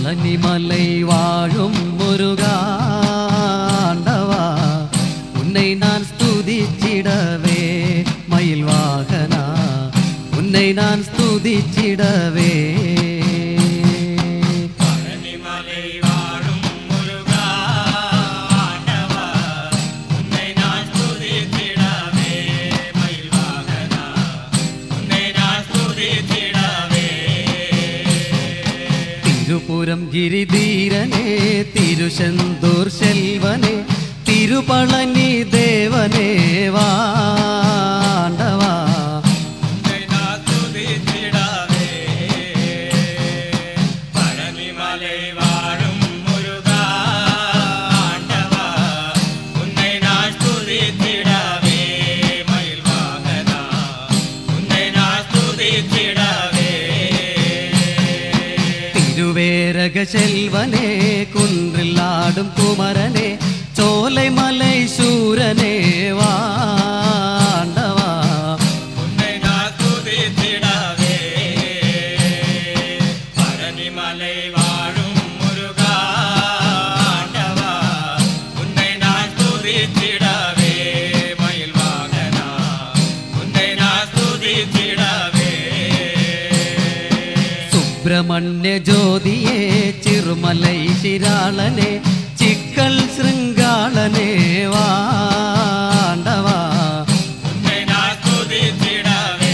பழனிமலை வாழும் முருகாண்டவா உன்னை நான் ஸ்துதிச்சிடவே மயில் வாகனா உன்னை நான் ஸ்துதிச்சிடவே തിരുപുരം ഗിരിധീരനെ തിരുശെന്തൂർ ശെൽവനെ തിരുപളനി ദേവനെ വാണ്ടവാ செல்வனே குன்றில்லாடும் குமரனே சோலைமலை சூரனே வாண்டவா உன்னை நான் துதித்திடவே பழனிமலை வாழும் முருகா ஆண்டவா உன்னை நான் துதித்திடவே மயில் வாகனா உன்னை நான் துதித்திடவே സുബ്രഹ്മണ്യ ജ്യോതിയെ ചിറുമലൈ ശിരാളനെ ചിക്കൽ ശൃംഗാളനെ വാണ്ടവാ ഉന്നെ ഞാൻ സ്തുതിച്ചിടവേ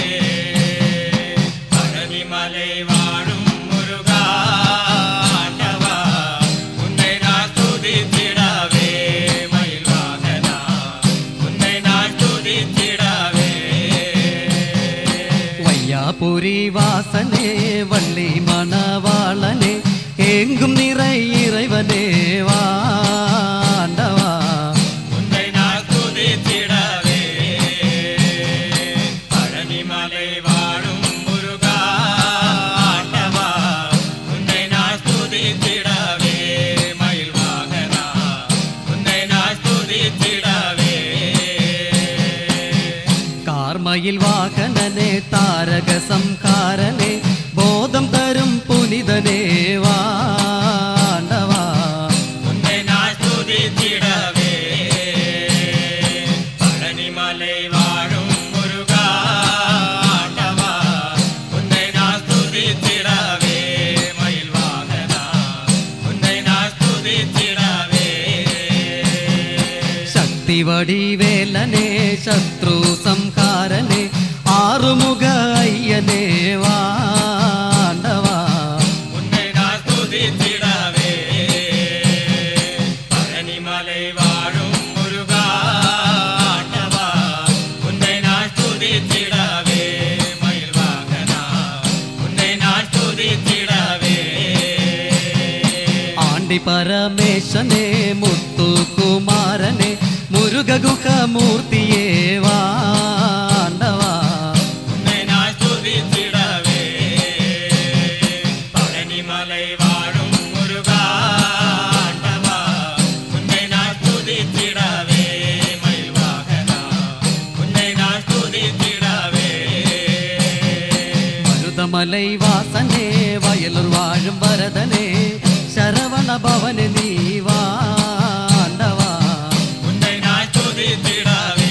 പഴനിമലൈ വാഴും മുരുകാ ആണ്ടവാ ഉന്നെ ഞാൻ സ്തുതിച്ചിടവേ മയിൽ വാഹനാ ഉന്നെ ഞാൻ സ്തുതിച്ചിടവേ വയ്യാപുരി വാസനേ വള്ളി മണവാളനെ എങ്കും നിറൈ ഇறைவனே വാണ്ടവാ ഉന്നെ ഞാൻ സ്തുതിച്ചിടവേ പഴനിമലൈ വാഴും മുരുകാ ആണ്ടവാ ഉന്നെ ഞാൻ സ്തുതിച്ചിടവേ മയിൽ വാഹനാ ഉന്നെ ഞാൻ സ്തുതിച്ചിടവേ കാർമയിൽ വാഹനനെ താരക സംഹാരനെ ബോധം തരും പുനിതനേ വാണ്ടവാ ഉന്നെ ഞാൻ സ്തുതിച്ചിടവേ പഴനിമലൈ വാഴും മുരുകാ ആണ്ടവാ ഉന്നെ ഞാൻ സ്തുതിച്ചിടവേ മയിൽ വാഹനാ ഉന്നെ ഞാൻ സ്തുതിച്ചിടവേ ശക്തി വടിവേലനെ ശത്രു സംഹാരനെ ആറുമുഖ അയ്യനേ വാണ്ടവാ ഉന്നെ ഞാൻ സ്തുതിച്ചിടവേ പഴനിമലൈ വാഴും മുരുകാ ആണ്ടവാ ഉന്നെ ഞാൻ സ്തുതിച്ചിടവേ മയിൽ വാഹനാ ഉന്നെ ഞാൻ സ്തുതിച്ചിടവേ ആണ്ടി പരമേശനെ മുത്തുകുമാരനെ മുരുക ഗുഹമൂർത്തിയേ വാണ്ടവാ ഉന്നെ ഞാൻ സ്തുതിച്ചിടവേ പഴനിമലൈ വാഴും മുരുകാ ആണ്ടവാ ഉന്നെ ഞാൻ സ്തുതിച്ചിടവേ മയിൽ വാഹനാ ഉന്നെ ഞാൻ സ്തുതിച്ചിടവേ മരുതമലൈ വാസനേ വയലൂർ വാഴും വരദനേ ശരവണ ഭവനെ നീ വാണ്ടവാ ഉന്നെ ഞാൻ സ്തുതിച്ചിടവേ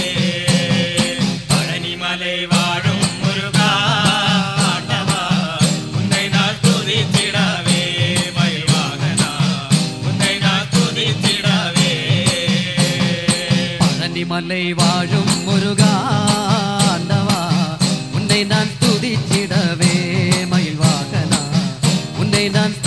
പഴനിമലൈ വാഴും മുരുകാ ആണ്ടവാ ഉന്നെ ഞാൻ സ്തുതിച്ചിടവേ മയിൽ വാഹനാ ഉന്നെ ഞാൻ സ്തുതിച്ചിടവേ പഴനിമലൈ വാഴും മുരുകാ ആണ്ടവാ ഉന്നെ ഞാൻ സ്തുതിച്ചിടവേ മയിൽ വാഹനാ ഉന്നെ ഞാൻ